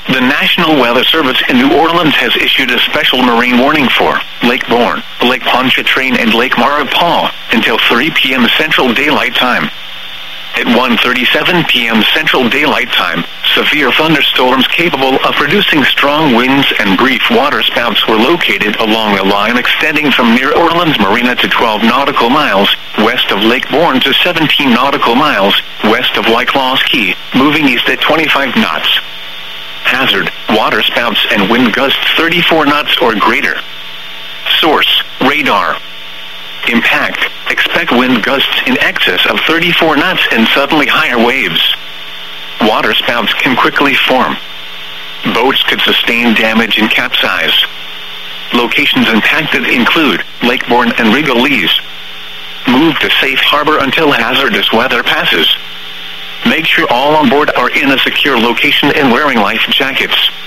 The National Weather Service in New Orleans has issued a special marine warning for Lake Borgne, Lake Pontchartrain, and Lake Maurepas until 3 p.m. Central Daylight Time. At 1:37 p.m. Central Daylight Time, severe thunderstorms capable of producing strong winds and brief waterspouts were located along a line extending from near Orleans Marina to 12 nautical miles, west of Lake Borgne to 17 nautical miles, west of Wyclaw's Key, moving east at 25 knots. Hazard, waterspouts and wind gusts 34 knots or greater. Source, radar. Impact, expect wind gusts in excess of 34 knots and suddenly higher waves. Waterspouts can quickly form. Boats could sustain damage and capsize. Locations impacted include Lake Borgne and Rigolets. Move to safe harbor until hazardous weather passes. Make sure all on board are in a secure location and wearing life jackets.